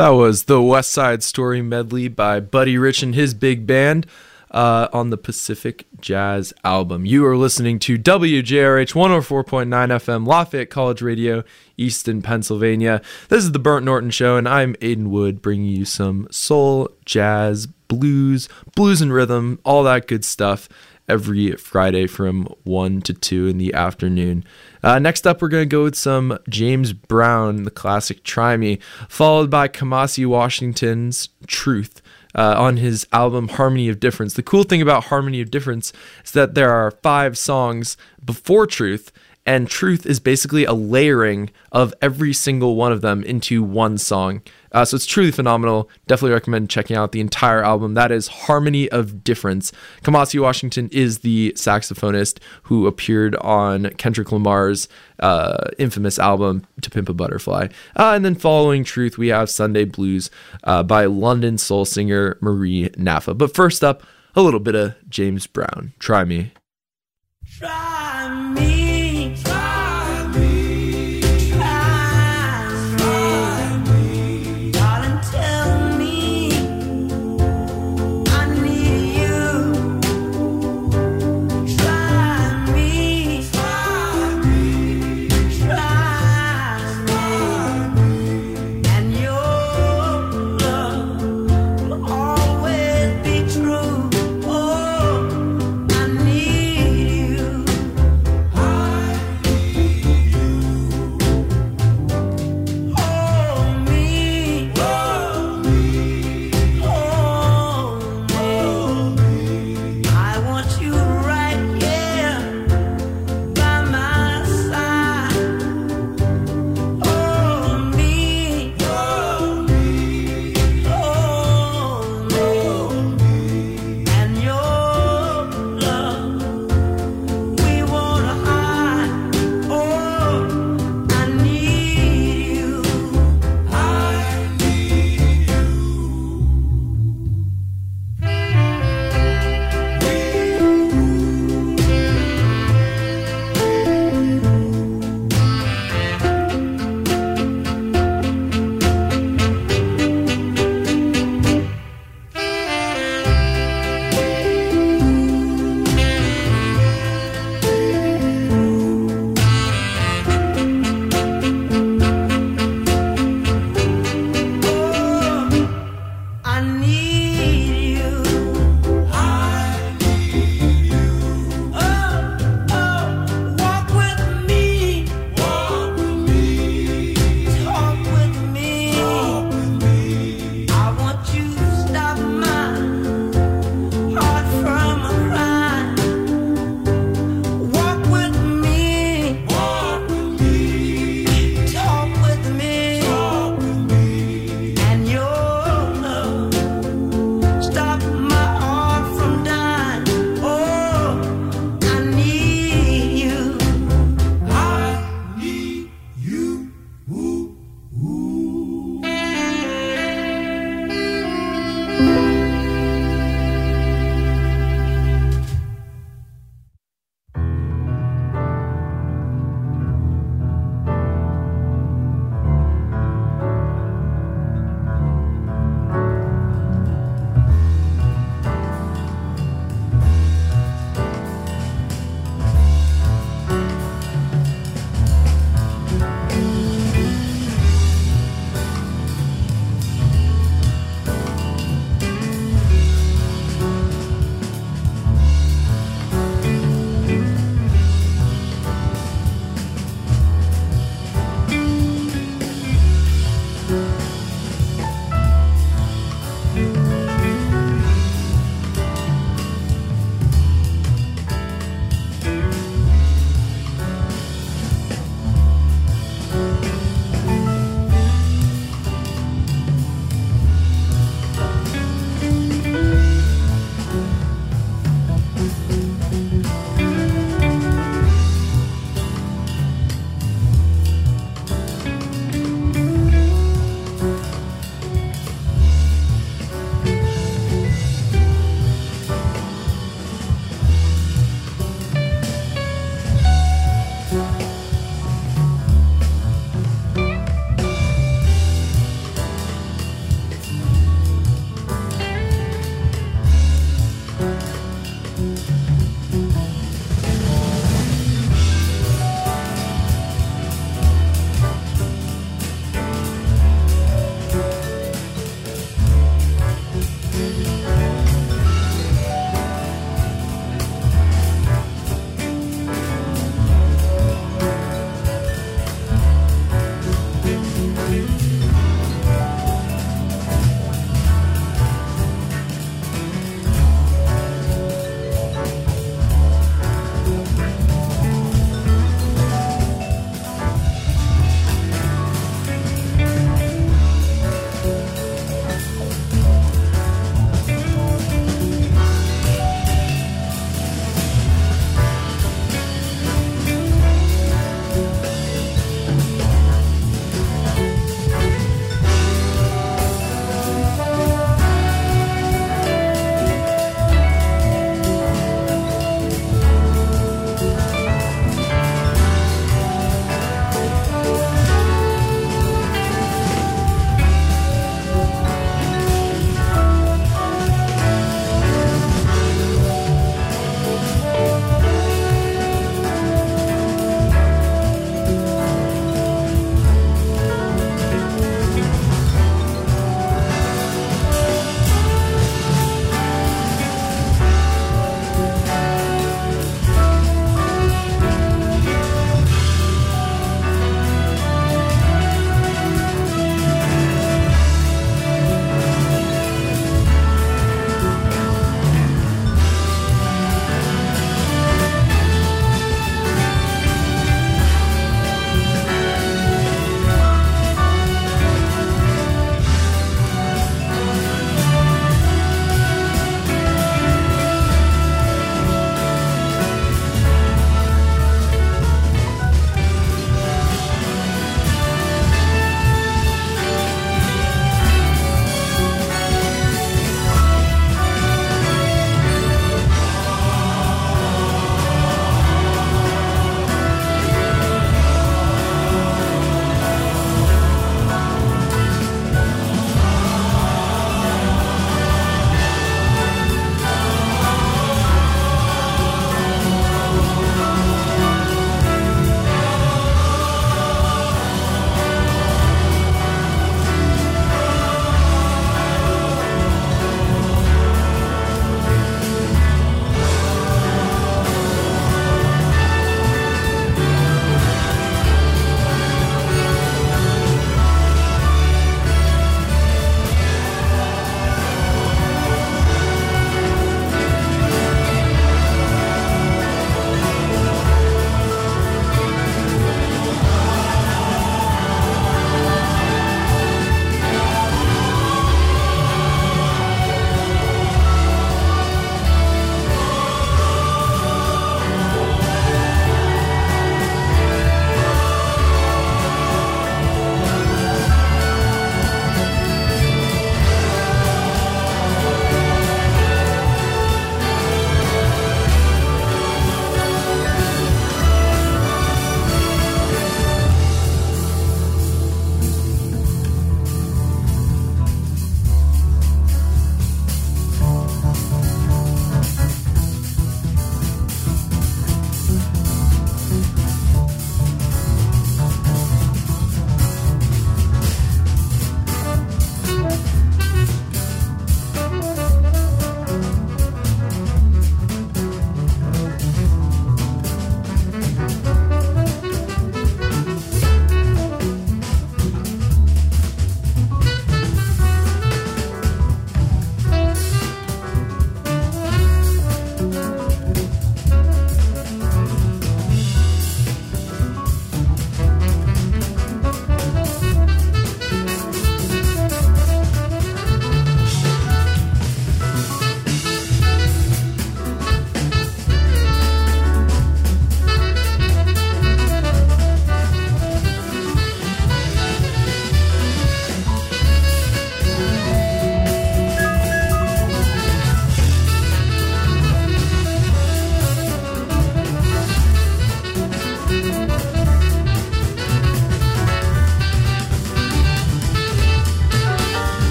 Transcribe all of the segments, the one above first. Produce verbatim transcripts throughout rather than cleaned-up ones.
That was the West Side Story medley by Buddy Rich and his big band uh, on the Pacific Jazz album. You are listening to W J R H one oh four point nine F M, Lafayette College Radio, Easton, Pennsylvania. This is the Burnt Norton Show, and I'm Aiden Wood, bringing you some soul, jazz, blues, blues and rhythm, all that good stuff every Friday from one to two in the afternoon. Uh, next up, we're going to go with some James Brown, the classic Try Me, followed by Kamasi Washington's Truth uh, on his album Harmony of Difference. The cool thing about Harmony of Difference is that there are five songs before Truth, and Truth is basically a layering of every single one of them into one song. Uh, so it's truly phenomenal. Definitely recommend checking out the entire album. That is Harmony of Difference. Kamasi Washington is the saxophonist who appeared on Kendrick Lamar's uh, infamous album To Pimp a Butterfly. Uh, and then following Truth, we have Sunday Blues uh, by London soul singer Marie Naffa. But first up, a little bit of James Brown. Try Me. Try me. Always be true. Oh, I need you.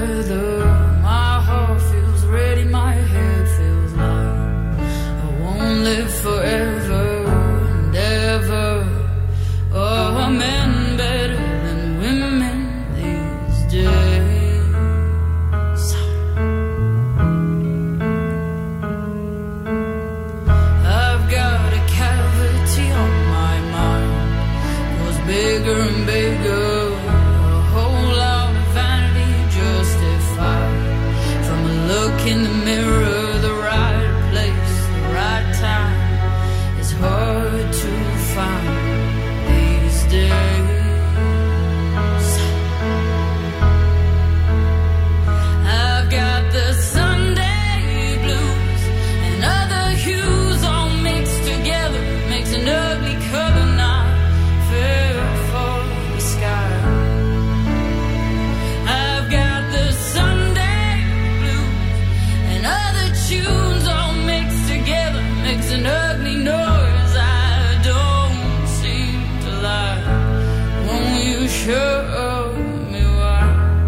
weather. My heart feels ready, my head feels light. I won't live forever and ever. Oh, are men better than women these days? I've got a cavity on my mind, goes bigger and bigger. In the mirror, the right place, the right time is hard to find these days. I've got the Sunday blues and other hues all mixed together, makes an ugly color not fair for the sky. I've got the Sunday tunes all mixed together, makes an ugly noise. I don't seem to like. Won't you show me why?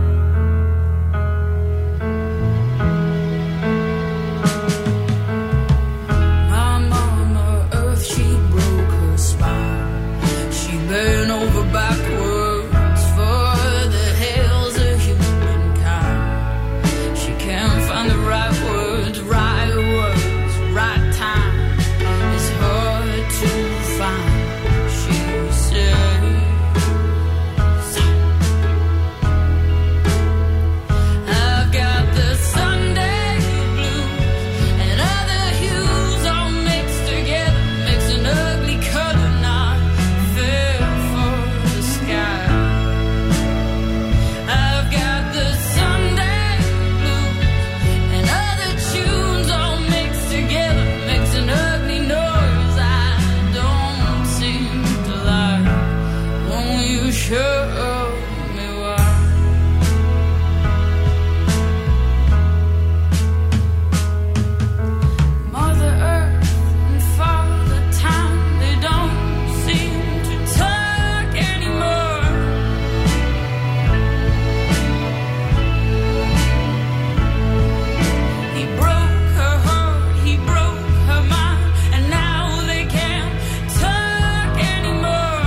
My mama earth, she broke her spine. She bent over backwards for the hells of humankind. She can't find the right words, right words, right time. It's hard to find, she says. I've got the Sunday blues and other hues all mixed together, makes an ugly color not fair for the sky. I've got the Sunday blues and other tunes all mixed together, makes an ugly noise. I don't seem to like. Won't you show me why? Mother Earth and Father Time, they don't seem to talk anymore. He broke her heart, he broke her mind, and now they can't talk anymore.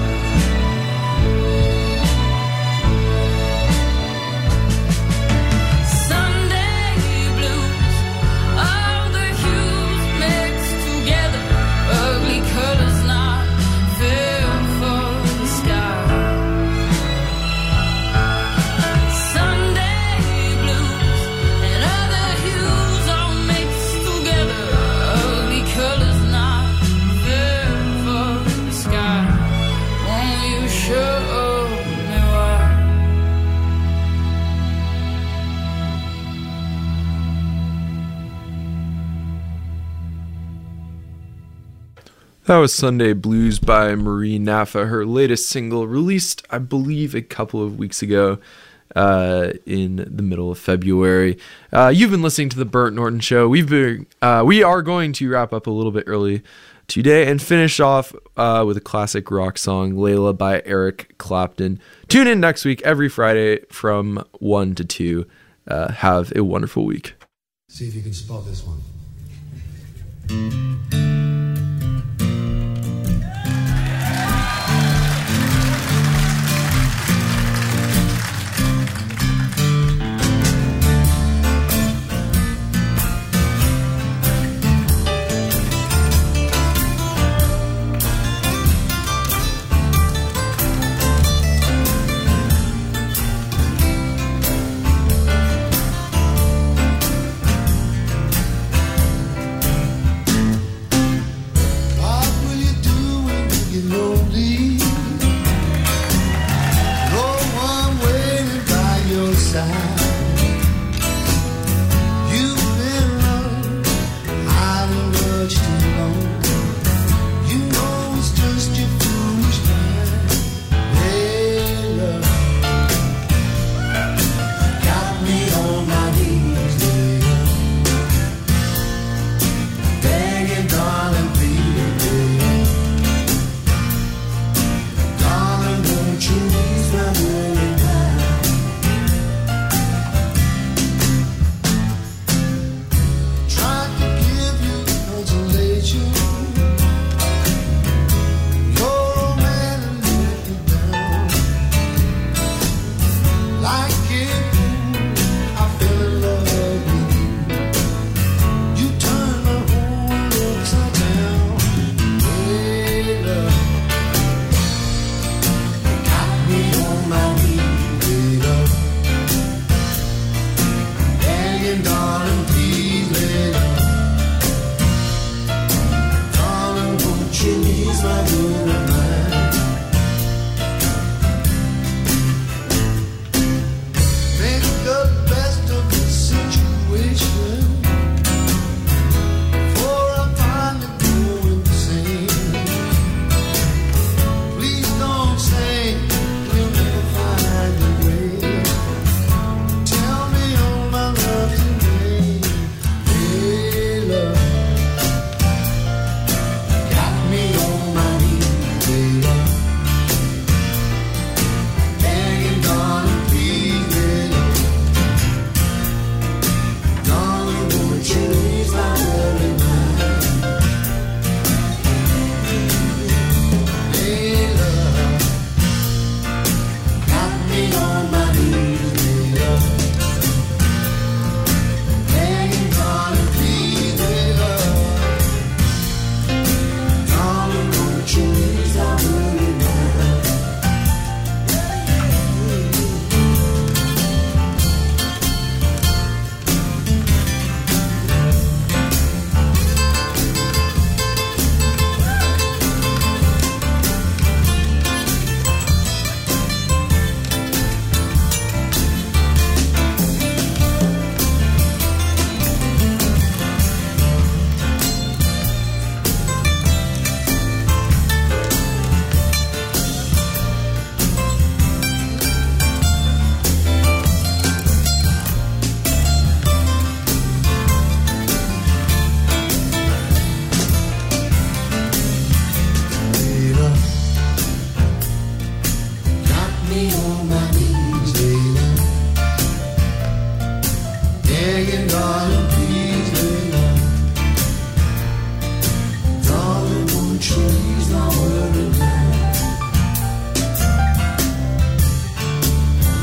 Sunday blues, all the hues mixed together, ugly colors not fair for the sky. Sunday blues and other hues all mixed together, ugly colors not fair for the sky. Won't you show me why? That was Sunday Blues by Marie Naffa, her latest single, released, I believe, a couple of weeks ago uh, in the middle of February. Uh, you've been listening to The Bert Norton Show. We've been, uh, we are going to wrap up a little bit early today and finish off uh, with a classic rock song, Layla by Eric Clapton. Tune in next week, every Friday from one to two. Uh, have a wonderful week. See if you can spot this one.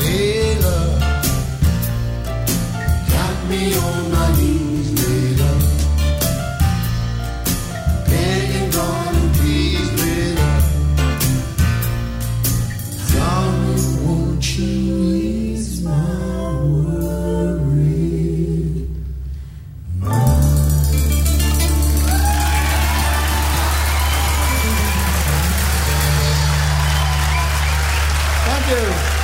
Hey, love, got me on my knees, lady. Begging, darling, please, lady. Darling, won't you ease my worried mind? Thank you.